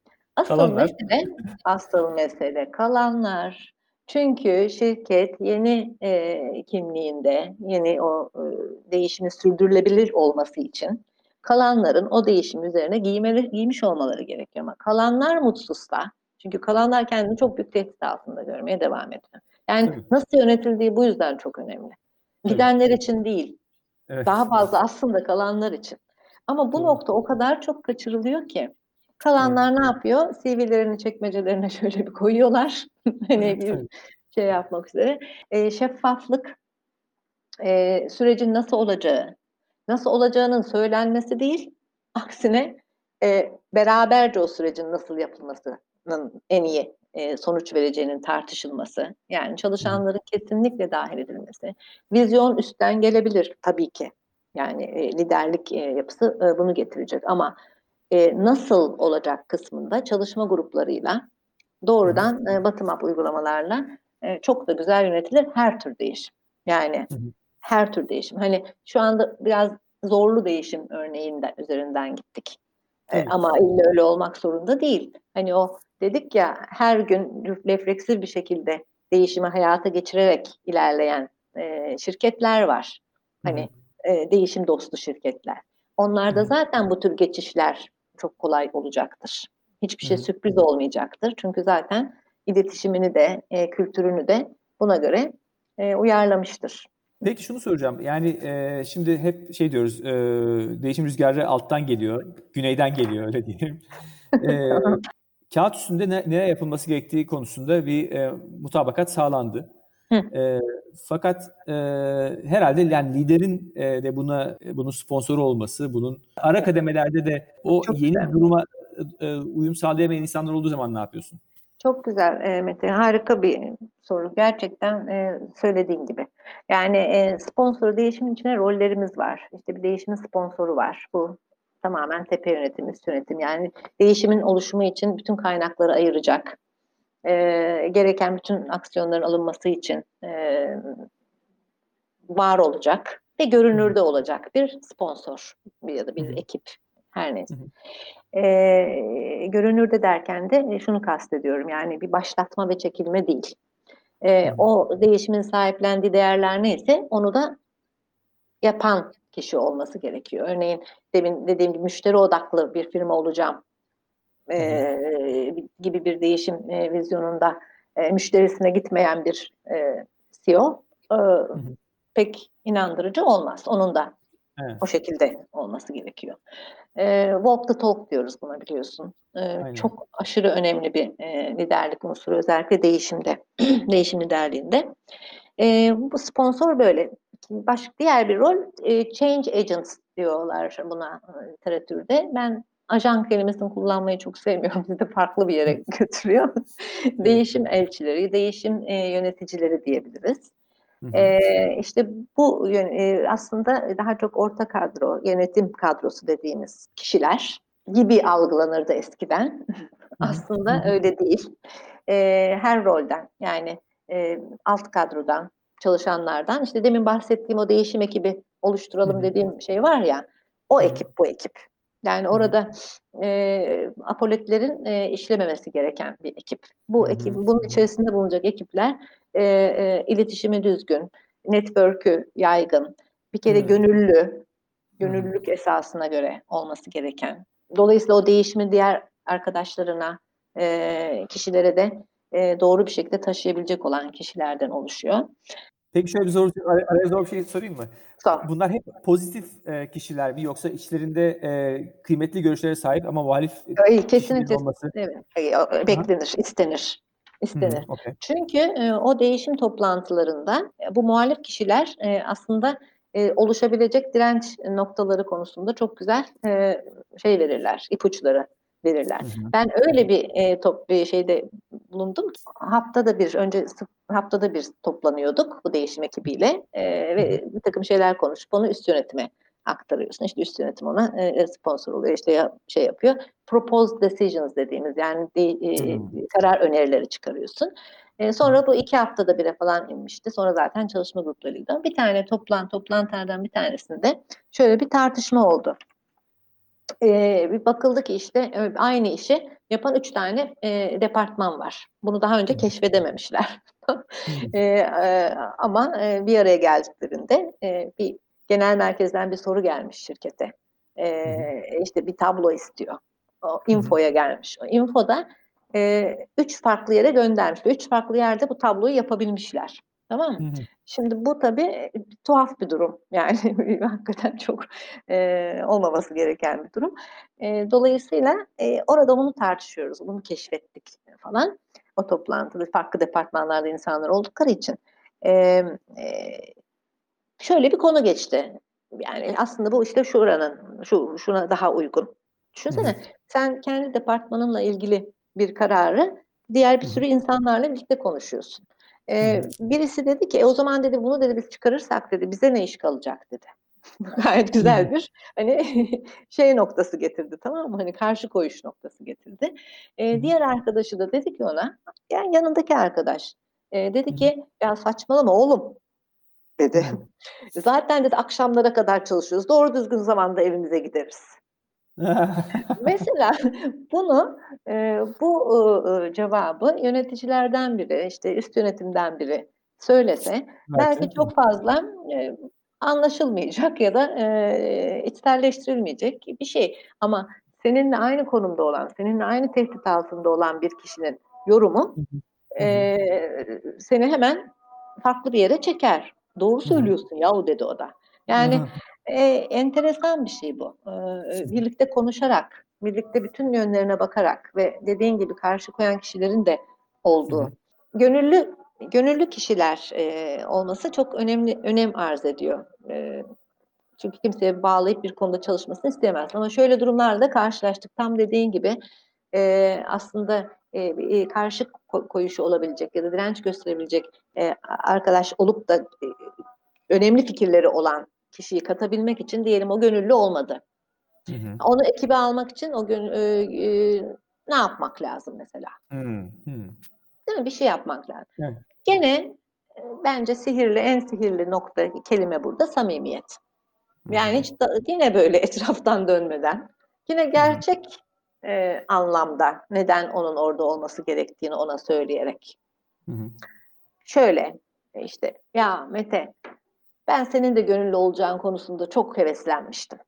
asıl mesele kalanlar. Çünkü şirket yeni kimliğinde, yeni o değişimin sürdürülebilir olması için kalanların o değişim üzerine giymiş olmaları gerekiyor. Ama kalanlar mutsuzsa, çünkü kalanlar kendini çok büyük tehdit altında görmeye devam ediyor. Yani nasıl yönetildiği bu yüzden çok önemli. Gidenler için değil, daha fazla aslında kalanlar için. Ama bu nokta o kadar çok kaçırılıyor ki. Kalanlar ne yapıyor? CV'lerini çekmecelerine şöyle bir koyuyorlar. Hani bir şey yapmak üzere. Şeffaflık, sürecin nasıl olacağının söylenmesi değil, aksine beraberce o sürecin nasıl yapılmasının en iyi sonuç vereceğinin tartışılması. Yani çalışanların kesinlikle dahil edilmesi. Vizyon üstten gelebilir tabii ki. Yani liderlik yapısı bunu getirecek ama nasıl olacak kısmında çalışma gruplarıyla doğrudan bottom-up uygulamalarla çok da güzel yönetilir her tür değişim. Yani her tür değişim. Hani şu anda biraz zorlu değişim örneğinden üzerinden gittik. Ama illa öyle olmak zorunda değil. Hani o dedik ya her gün refleksif bir şekilde değişimi hayata geçirerek ilerleyen şirketler var. Hani değişim dostu şirketler. Onlarda zaten bu tür geçişler çok kolay olacaktır. Hiçbir şey sürpriz olmayacaktır. Çünkü zaten iletişimini de, kültürünü de buna göre uyarlamıştır. Peki şunu soracağım. Yani şimdi hep şey diyoruz, değişim rüzgarı alttan geliyor, güneyden geliyor öyle diyelim. Kağıt üstünde nereye yapılması gerektiği konusunda bir mutabakat sağlandı. Fakat herhalde yani liderin de bunun sponsoru olması, bunun ara kademelerde de o çok yeni güzel duruma uyum sağlayamayan insanlar olduğu zaman ne yapıyorsun? Çok güzel Mete, harika bir soru. Gerçekten söylediğin gibi. Yani sponsor değişimin içine rollerimiz var. İşte bir değişimin sponsoru var. Bu tamamen tepe yönetimi, üst yönetim. Yani değişimin oluşumu için bütün kaynakları ayıracak. Gereken bütün aksiyonların alınması için var olacak ve görünürde olacak bir sponsor ya da bir ekip her neyse. Görünürde derken de şunu kastediyorum, yani bir başlatma ve çekilme değil. O değişimin sahiplendiği değerler neyse onu da yapan kişi olması gerekiyor. Örneğin demin dediğim gibi müşteri odaklı bir firma olacağım gibi bir değişim vizyonunda müşterisine gitmeyen bir CEO pek inandırıcı olmaz. Onun da o şekilde olması gerekiyor. Walk the talk diyoruz buna, biliyorsun. Çok aşırı önemli bir liderlik unsuru, özellikle değişimde, değişim liderliğinde. Bu sponsor böyle. Diğer bir rol change agents diyorlar buna literatürde. Ben ajan kelimesini kullanmayı çok sevmiyorum. Bizi de farklı bir yere götürüyor. Değişim elçileri, değişim yöneticileri diyebiliriz. İşte bu aslında daha çok orta kadro, yönetim kadrosu dediğimiz kişiler gibi algılanırdı eskiden. Aslında öyle değil. Her rolden, yani alt kadrodan, çalışanlardan, işte demin bahsettiğim o değişim ekibi oluşturalım dediğim şey var ya, o ekip bu ekip. Yani orada apoletlerin işlememesi gereken bir ekip. Bu ekip, bunun içerisinde bulunacak ekipler iletişimi düzgün, network'ü yaygın, bir kere gönüllülük esasına göre olması gereken. Dolayısıyla o değişimi diğer arkadaşlarına, kişilere de doğru bir şekilde taşıyabilecek olan kişilerden oluşuyor. Peki şöyle araya zor bir şey sorayım mı? Sor. Bunlar hep pozitif kişiler mi, yoksa içlerinde kıymetli görüşlere sahip ama muhalif kişilerin Kesinlikle olması? evet, beklenir, istenir. Okay. Çünkü o değişim toplantılarında bu muhalif kişiler aslında oluşabilecek direnç noktaları konusunda çok güzel şey verirler, ipuçları verirler. Ben öyle bir şeyde bulundum. Haftada bir toplanıyorduk bu değişim ekibiyle ve bir takım şeyler konuşup onu üst yönetime aktarıyorsun. İşte üst yönetim ona sponsor oluyor, işte şey yapıyor. Proposed decisions dediğimiz, yani karar önerileri çıkarıyorsun. Sonra bu 2 haftada bire falan inmişti. Sonra zaten çalışma gruplarıydı. Bir tane toplantılardan bir tanesinde şöyle bir tartışma oldu. Bir bakıldı ki işte aynı işi yapan 3 tane departman var. Bunu daha önce keşfedememişler. Ama bir araya geldiklerinde bir genel merkezden bir soru gelmiş şirkete. İşte bir tablo istiyor. O infoya gelmiş. O infoda 3 farklı yere göndermiş. 3 farklı yerde bu tabloyu yapabilmişler. Tamam mı? Şimdi bu tabii tuhaf bir durum. Yani hakikaten çok olmaması gereken bir durum. Dolayısıyla orada bunu tartışıyoruz. Bunu keşfettik falan. O toplantıda farklı departmanlarda insanlar oldukları için. Şöyle bir konu geçti. Yani aslında bu işte şuna daha uygun. Düşünsene, sen kendi departmanınla ilgili bir kararı diğer bir sürü insanlarla birlikte konuşuyorsun. Birisi dedi ki o zaman dedi bunu dedi biz çıkarırsak dedi bize ne iş kalacak dedi. Gayet güzel bir hani şey noktası getirdi, tamam mı? Hani karşı koyuş noktası getirdi. Diğer arkadaşı da dedi ki ona, yani yanındaki arkadaş dedi ki ya saçmalama oğlum dedi. Zaten dedi akşamlara kadar çalışıyoruz. Doğru düzgün zamanda evimize gideriz. Mesela bunu bu cevabı yöneticilerden biri, işte üst yönetimden biri söylese belki çok fazla anlaşılmayacak ya da içselleştirilmeyecek bir şey. Ama seninle aynı konumda olan, seninle aynı tehdit altında olan bir kişinin yorumu seni hemen farklı bir yere çeker. Doğru söylüyorsun yahu dedi o da. Yani enteresan bir şey bu. Birlikte konuşarak, birlikte bütün yönlerine bakarak ve dediğin gibi karşı koyan kişilerin de olduğu gönüllü kişiler olması çok önem arz ediyor. Çünkü kimseye bağlayıp bir konuda çalışmasını istemez. Ama şöyle durumlarla karşılaştık. Tam dediğin gibi aslında karşı koyuşu olabilecek ya da direnç gösterebilecek arkadaş olup da önemli fikirleri olan kişiyi katabilmek için diyelim o gönüllü olmadı. Onu ekibe almak için ne yapmak lazım mesela? Değil mi? Bir şey yapmak lazım. Evet. Gene bence en sihirli nokta kelime burada samimiyet. Yani yine böyle etraftan dönmeden, yine gerçek anlamda neden onun orada olması gerektiğini ona söyleyerek. Şöyle işte ya Mete, ben senin de gönüllü olacağın konusunda çok heveslenmiştim.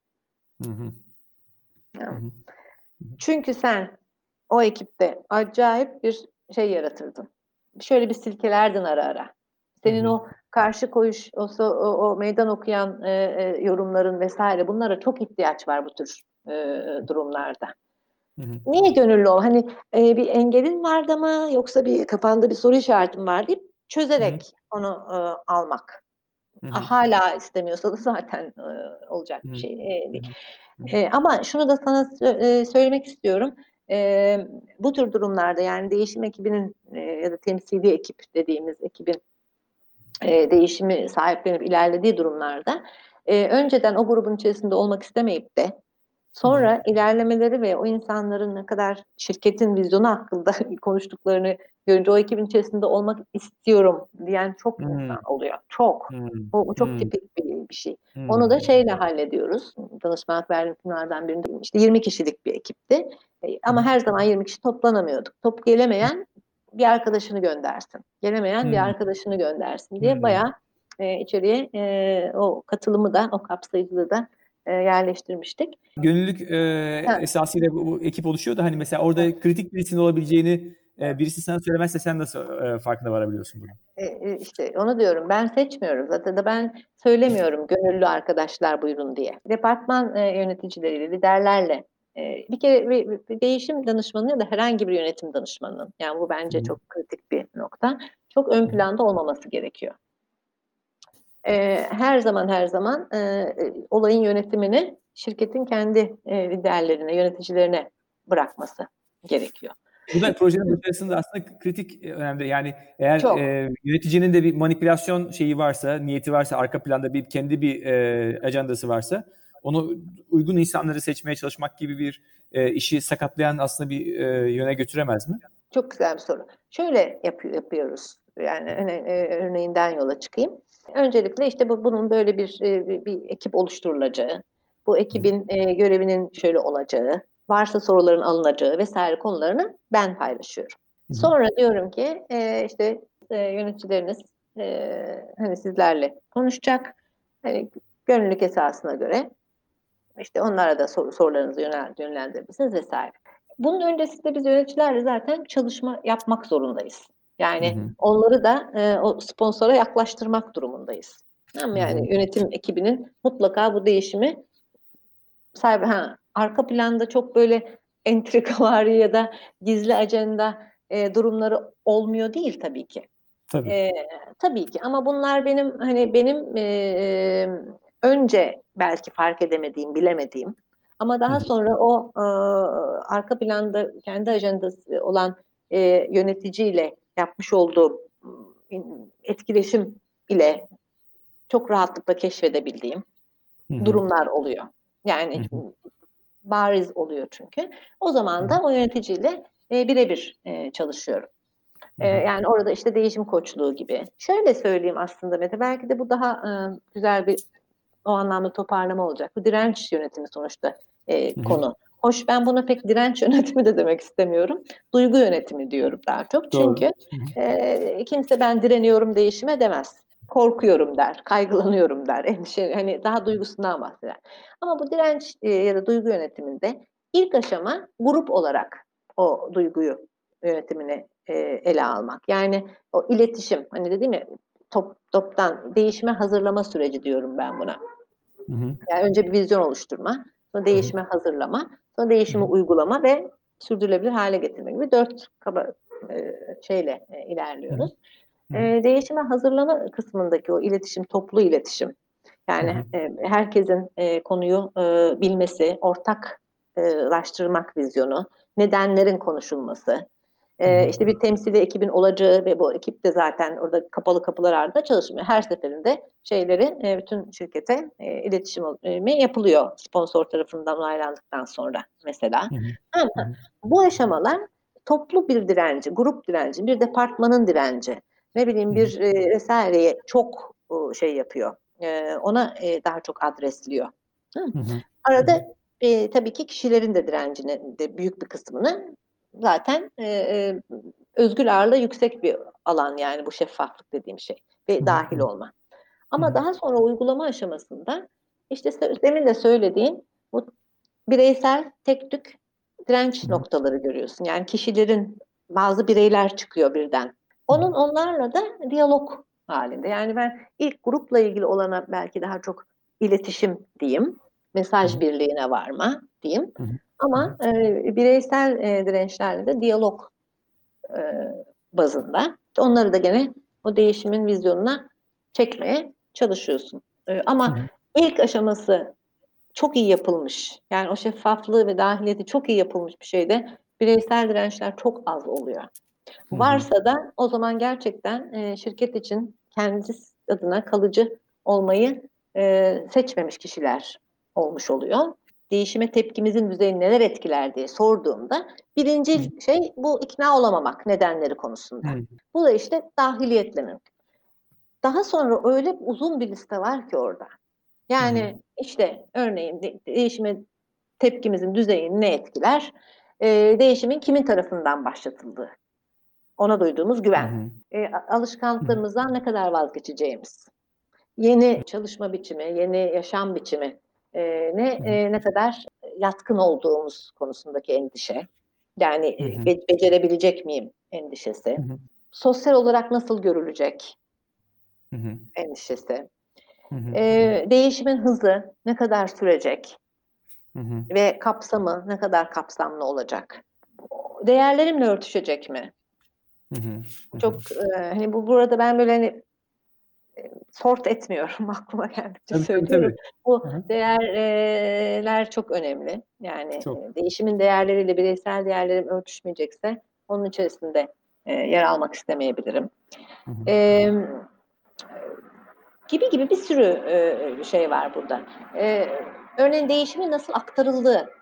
Çünkü sen o ekipte acayip bir şey yaratırdın. Şöyle bir silkelerdin ara ara. Senin o karşı koyuş, o meydan okuyan yorumların vesaire, bunlara çok ihtiyaç var bu tür durumlarda. Niye gönüllü ol? Hani bir engelin vardı mı, yoksa bir kafanda bir soru işaretin var deyip çözerek onu almak. Hala istemiyorsa da zaten olacak bir şey değil. Ama şunu da sana söylemek istiyorum. Bu tür durumlarda, yani değişim ekibinin ya da temsili ekip dediğimiz ekibin değişimi sahiplenip ilerlediği durumlarda önceden o grubun içerisinde olmak istemeyip de Sonra ilerlemeleri ve o insanların ne kadar şirketin vizyonu hakkında konuştuklarını görünce o ekibin içerisinde olmak istiyorum diyen çok insan oluyor. Çok. Bu çok tipik bir şey. Onu da şeyle hallediyoruz. Danışmanlık verdiğim firmalardan birinde işte 20 kişilik bir ekipti. Ama her zaman 20 kişi toplanamıyorduk. Gelemeyen bir arkadaşını göndersin. Gelemeyen bir arkadaşını göndersin diye bayağı içeriye o katılımı da, o kapsayıcılığı da yerleştirmiştik. Gönüllülük esasıyla bu ekip oluşuyor da hani mesela orada kritik birisinin olabileceğini birisi sana söylemezse sen nasıl farkına varabiliyorsun bunu? İşte onu diyorum. Ben seçmiyorum. Zaten de ben söylemiyorum gönüllü arkadaşlar buyurun diye. Departman yöneticileriyle, liderlerle bir kere bir değişim danışmanı ya da herhangi bir yönetim danışmanının, yani bu bence çok kritik bir nokta, çok ön planda olmaması gerekiyor. Her zaman olayın yönetimini şirketin kendi liderlerine, yöneticilerine bırakması gerekiyor. Bu da projenin başarısında aslında kritik önemli. Yani eğer Çok. Yöneticinin de bir manipülasyon şeyi varsa, niyeti varsa, arka planda kendi bir ajandası varsa, onu uygun insanları seçmeye çalışmak gibi bir işi sakatlayan aslında bir yöne götüremez mi? Çok güzel bir soru. Şöyle yapıyoruz. Yani örneğinden yola çıkayım. Öncelikle işte bunun böyle bir ekip oluşturulacağı, bu ekibin görevinin şöyle olacağı, varsa soruların alınacağı vesaire konularını ben paylaşıyorum. Sonra diyorum ki işte yöneticileriniz hani sizlerle konuşacak. Hani gönüllülük esasına göre işte onlara da sorularınızı yönlendirebilirsiniz vesaire. Bunun öncesinde biz yöneticilerle zaten çalışma yapmak zorundayız. Yani onları da o sponsora yaklaştırmak durumundayız. Yani yönetim ekibinin mutlaka bu değişimi sahibi. Arka planda çok böyle entrikavari ya da gizli ajanda durumları olmuyor değil tabii ki. Tabii ki, ama bunlar benim önce belki fark edemediğim, bilemediğim ama daha sonra o arka planda kendi ajandası olan yöneticiyle yapmış olduğum etkileşim ile çok rahatlıkla keşfedebildiğim durumlar oluyor. Yani bariz oluyor çünkü. O zaman da o yöneticiyle birebir çalışıyorum. Yani orada işte değişim koçluğu gibi. Şöyle söyleyeyim aslında Mete, belki de bu daha güzel bir o anlamda toparlama olacak. Bu direnç yönetimi sonuçta konu. Hoş, ben buna pek direnç yönetimi de demek istemiyorum. Duygu yönetimi diyorum daha çok. Doğru. Çünkü kimse ben direniyorum değişime demez. Korkuyorum der, kaygılanıyorum der, endişe, hani daha duygusundan bahseder. Ama bu direnç ya da duygu yönetiminde ilk aşama grup olarak o duyguyu yönetimini ele almak. Yani o iletişim, hani dedim ya, toptan değişime hazırlama süreci diyorum ben buna. Yani önce bir vizyon oluşturma, sonra değişime hazırlama, sonra değişimi uygulama ve sürdürülebilir hale getirme gibi 4 kaba şeyle ilerliyoruz. Değişime hazırlama kısmındaki o iletişim, toplu iletişim. Yani herkesin konuyu bilmesi, ortaklaştırmak vizyonu, nedenlerin konuşulması, işte bir temsili ekibin olacağı ve bu ekip de zaten orada kapalı kapılar ardında çalışmıyor. Her seferinde bütün şirkete iletişim yapılıyor sponsor tarafından onaylandıktan sonra mesela. Ama bu aşamalar toplu bir direnci, grup direnci, bir departmanın direnci, ne bileyim bir vesaireye çok şey yapıyor. Ona daha çok adresliyor. Arada tabii ki kişilerin de direncini de büyük bir kısmını zaten özgür ağırlığı yüksek bir alan, yani bu şeffaflık dediğim şey ve dahil olma. Ama daha sonra uygulama aşamasında işte demin de söylediğin bu bireysel tek tük direnç noktaları görüyorsun. Yani kişilerin, bazı bireyler çıkıyor birden. Onlarla da diyalog halinde. Yani ben ilk grupla ilgili olana belki daha çok iletişim diyeyim, mesaj birliğine varma diyeyim. Ama bireysel dirençlerle de diyalog bazında. Onları da gene o değişimin vizyonuna çekmeye çalışıyorsun. Ama ilk aşaması çok iyi yapılmış. Yani o şeffaflığı ve dahiliyeti çok iyi yapılmış bir şeyde bireysel dirençler çok az oluyor. Varsa da o zaman gerçekten şirket için kendisi adına kalıcı olmayı seçmemiş kişiler olmuş oluyor. değişime tepkimizin düzeyini neler etkiler diye sorduğumda birinci şey bu ikna olamamak nedenleri konusunda. Bu da işte dahiliyetle mümkün. Daha sonra öyle uzun bir liste var ki orada. Yani işte örneğin değişime tepkimizin düzeyini ne etkiler? Değişimin kimin tarafından başlatıldığı. Ona duyduğumuz güven. Alışkanlıklarımızdan ne kadar vazgeçeceğimiz. Yeni çalışma biçimi, yeni yaşam biçimi ne kadar yatkın olduğumuz konusundaki endişe. Yani becerebilecek miyim endişesi. Sosyal olarak nasıl görülecek endişesi. Değişimin hızı ne kadar sürecek ve kapsamı ne kadar kapsamlı olacak. Değerlerimle örtüşecek mi? Çok hani burada ben böyle hani sort etmiyorum aklıma geldikçe söylüyorum. Bu değerler çok önemli. Yani değişimin değerleriyle bireysel değerlerim örtüşmeyecekse onun içerisinde yer almak istemeyebilirim. Gibi bir sürü şey var burada. Örneğin değişimin nasıl aktarıldığı.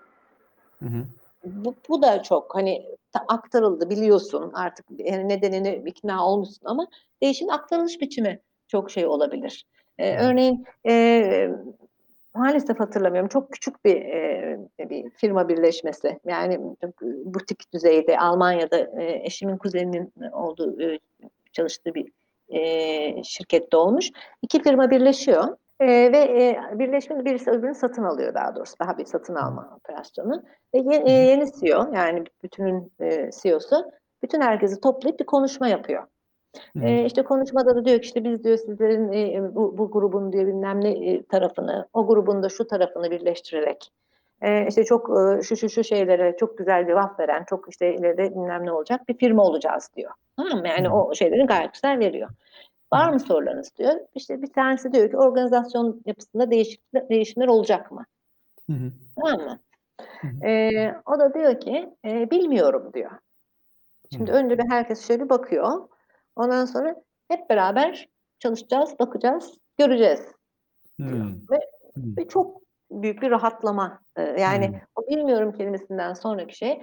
Bu da çok hani aktarıldı biliyorsun artık nedenini ikna olmuşsun ama değişimin aktarılış biçimi çok şey olabilir. Örneğin maalesef hatırlamıyorum çok küçük bir firma birleşmesi yani butik düzeyde Almanya'da eşimin kuzeninin çalıştığı bir şirkette olmuş. 2 firma birleşiyor. Ve birleşmenin birisi öbürünü satın alıyor daha doğrusu. Daha bir satın alma operasyonu. Ve yeni CEO yani bütünün CEO'su bütün herkesi toplayıp bir konuşma yapıyor. İşte konuşmada da diyor ki işte biz diyor sizlerin bu grubun diyor bilmem ne tarafını, o grubun da şu tarafını birleştirerek işte çok şu şeylere çok güzel cevap veren, çok işte ileride bilmem ne olacak bir firma olacağız diyor. Tamam mı? Yani o şeyleri gayet güzel veriyor. Var mı sorularınız diyor. İşte bir tanesi diyor ki organizasyon yapısında değişimler olacak mı? Tamam mı? O da diyor ki bilmiyorum diyor. Şimdi önce herkes şöyle bir bakıyor. Ondan sonra hep beraber çalışacağız, bakacağız, göreceğiz diyor. Ve çok büyük bir rahatlama. Yani o bilmiyorum kelimesinden sonraki şey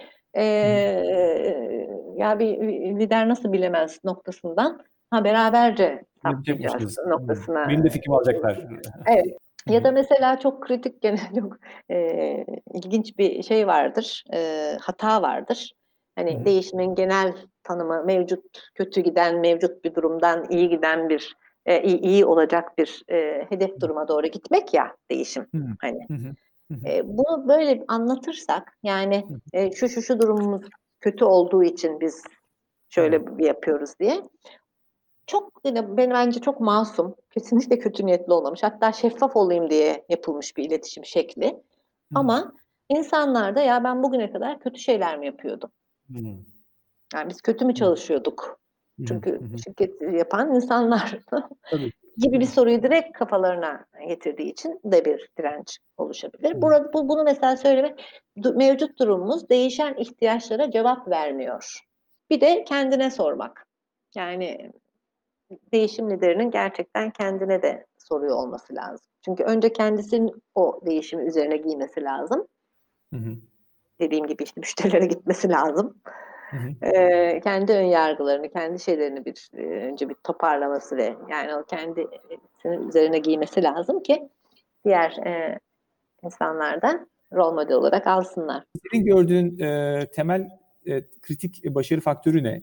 ya bir lider nasıl bilemez noktasından beraberce saptayacağız noktasına. Benim de fikrimi alacaklar. Evet. Ya da mesela çok kritik gene çok ilginç bir şey vardır, hata vardır. Hani değişimin genel tanımı mevcut kötü giden, mevcut bir durumdan iyi giden bir iyi olacak bir hedef duruma doğru gitmek ya değişim. Hani bunu böyle anlatırsak yani şu durumumuz kötü olduğu için biz şöyle bir yapıyoruz diye. Çok bence çok masum, kesinlikle kötü niyetli olmamış. Hatta şeffaf olayım diye yapılmış bir iletişim şekli. Ama insanlar da ya ben bugüne kadar kötü şeyler mi yapıyordum? Yani biz kötü mü çalışıyorduk? Çünkü şirket yapan insanlar gibi bir soruyu direkt kafalarına getirdiği için de bir direnç oluşabilir. Bunu mesela söylemek, mevcut durumumuz değişen ihtiyaçlara cevap vermiyor. Bir de kendine sormak. Yani değişim liderinin gerçekten kendine de soruyor olması lazım. Çünkü önce kendisinin o değişimi üzerine giymesi lazım. Dediğim gibi işte müşterilere gitmesi lazım. Kendi ön yargılarını, kendi şeylerini önce bir toparlaması ve yani o kendisinin üzerine giymesi lazım ki diğer insanlar da rol model olarak alsınlar. Senin gördüğün temel kritik başarı faktörü ne?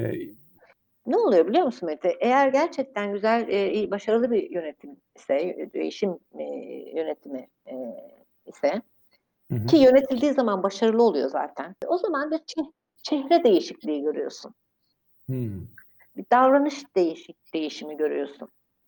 Ne oluyor biliyor musun Mete? Eğer gerçekten güzel, başarılı bir yönetim ise, değişim yönetimi ise ki yönetildiği zaman başarılı oluyor zaten. O zaman bir çehre değişikliği görüyorsun. Bir davranış değişimi görüyorsun.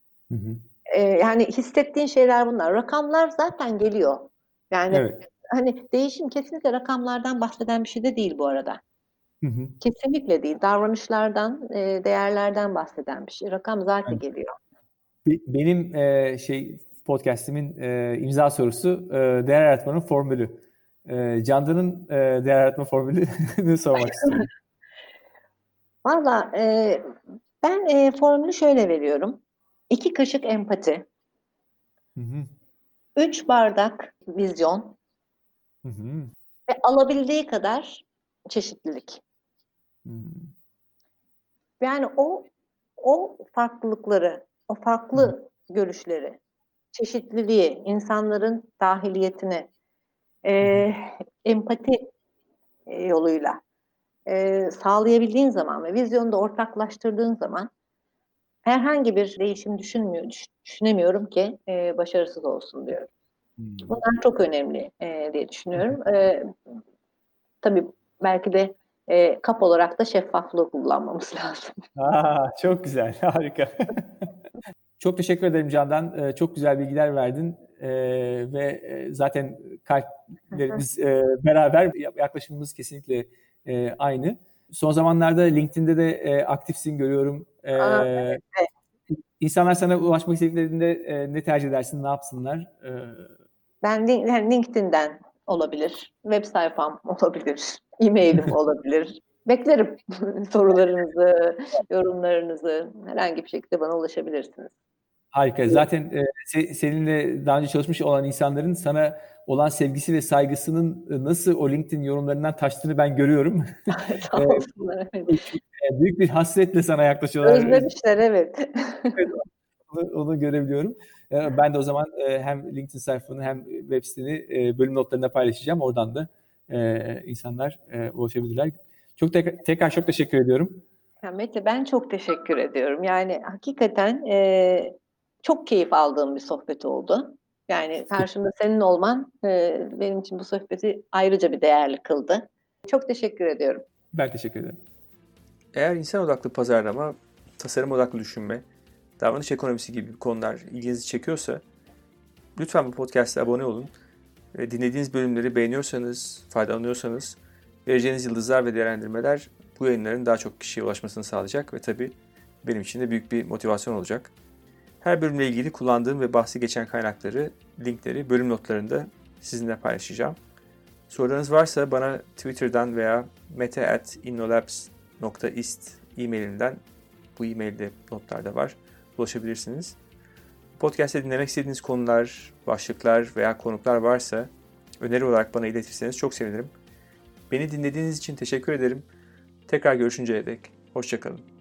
Yani hissettiğin şeyler bunlar. Rakamlar zaten geliyor. Yani hani değişim kesinlikle rakamlardan bahseden bir şey de değil bu arada. Kesinlikle değil. Davranışlardan, değerlerden bahseden bir şey. Rakam zaten geliyor. Benim podcast'imin imza sorusu değer yaratmanın formülü. Candan'ın değer yaratma formülünü sormak istiyorum. Valla ben formülü şöyle veriyorum. 2 kaşık empati. 3 bardak vizyon. Hı hı. Ve alabildiği kadar çeşitlilik. Hımm. Yani o farklılıkları, o Hı hı. farklı görüşleri, çeşitliliği, insanların dâhiliyetini, Hı hı. eee, empati, yoluyla, sağlayabildiğin zaman ve vizyonu da ortaklaştırdığın zaman herhangi bir değişim düşünemiyorum ki, başarısız olsun diyorum. Hımm. Bunlar çok önemli, diye Hı hı. düşünüyorum. Tabii belki de, kap olarak da şeffaflığı kullanmamız lazım. A! Çok güzel, harika. Çok teşekkür ederim Candan. Çok güzel bilgiler verdin, ve, zaten Hı hı. kalplerimiz, beraber yaklaşımımız kesinlikle, aynı. Son zamanlarda LinkedIn'de de, aktifsin görüyorum. A! Evet. İnsanlar sana ulaşmak istediklerinde, ne tercih edersin, ne yapsınlar? Ben yani LinkedIn'den olabilir, web sayfam olabilir, e-mail'im olabilir. Beklerim sorularınızı, yorumlarınızı. Herhangi bir şekilde bana ulaşabilirsiniz. Harika. Zaten, seninle daha önce çalışmış olan insanların sana olan sevgisi ve saygısının, nasıl o LinkedIn yorumlarından taştığını ben görüyorum. Sağ olsunlar. Evet. Büyük bir hasretle sana yaklaşıyorlar. Özlemişler, evet. Evet, onu görebiliyorum. Ben de o zaman, hem LinkedIn sayfanı hem web siteni, bölüm notlarında paylaşacağım. Oradan da, insanlar, ulaşabilirler. Tekrar çok teşekkür ediyorum. Ya Mete, ben çok teşekkür ediyorum. Yani hakikaten, çok keyif aldığım bir sohbet oldu. Yani karşımda senin olman, benim için bu sohbeti ayrıca bir değerli kıldı. Çok teşekkür ediyorum. Ben teşekkür ederim. Eğer insan odaklı pazarlama, tasarım odaklı düşünme, davranış ekonomisi gibi konular ilginizi çekiyorsa lütfen bu podcast'a abone olun. Dinlediğiniz bölümleri beğeniyorsanız, faydalanıyorsanız vereceğiniz yıldızlar ve değerlendirmeler bu yayınların daha çok kişiye ulaşmasını sağlayacak ve tabii benim için de büyük bir motivasyon olacak. Her bölümle ilgili kullandığım ve bahsi geçen kaynakları, linkleri bölüm notlarında sizinle paylaşacağım. Sorularınız varsa bana Twitter'dan veya mete@innolabs.ist e-mailimden, bu e-mailde notlarda var, ulaşabilirsiniz. Podcast'te dinlemek istediğiniz konular, başlıklar veya konuklar varsa öneri olarak bana iletirseniz çok sevinirim. Beni dinlediğiniz için teşekkür ederim. Tekrar görüşünceye dek hoşça kalın.